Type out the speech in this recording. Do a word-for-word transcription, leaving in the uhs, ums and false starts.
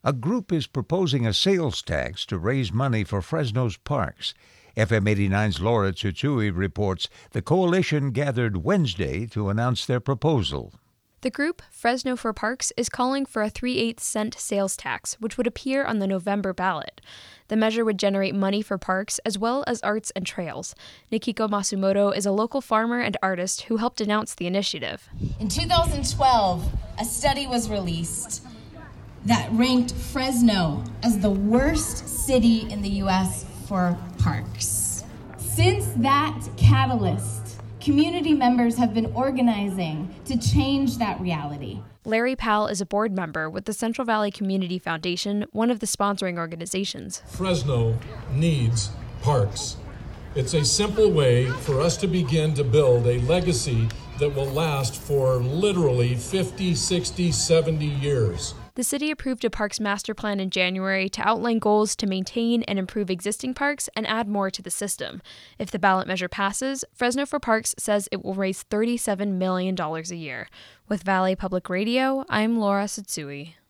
A group is proposing a sales tax to raise money for Fresno's parks. F M eighty-nine's Laura Tsutsui reports the coalition gathered Wednesday to announce their proposal. The group, Fresno for Parks, is calling for a three-eighths cent sales tax, which would appear on the November ballot. The measure would generate money for parks as well as arts and trails. Nikiko Masumoto is a local farmer and artist who helped announce the initiative. In two thousand twelve, a study was released that ranked Fresno as the worst city in the U S for parks. Since that catalyst, community members have been organizing to change that reality. Larry Powell is a board member with the Central Valley Community Foundation, one of the sponsoring organizations. Fresno needs parks. It's a simple way for us to begin to build a legacy that will last for literally fifty, sixty, seventy years. The city approved a parks master plan in January to outline goals to maintain and improve existing parks and add more to the system. If the ballot measure passes, Fresno for Parks says it will raise thirty-seven million dollars a year. With Valley Public Radio, I'm Laura Tsutsui.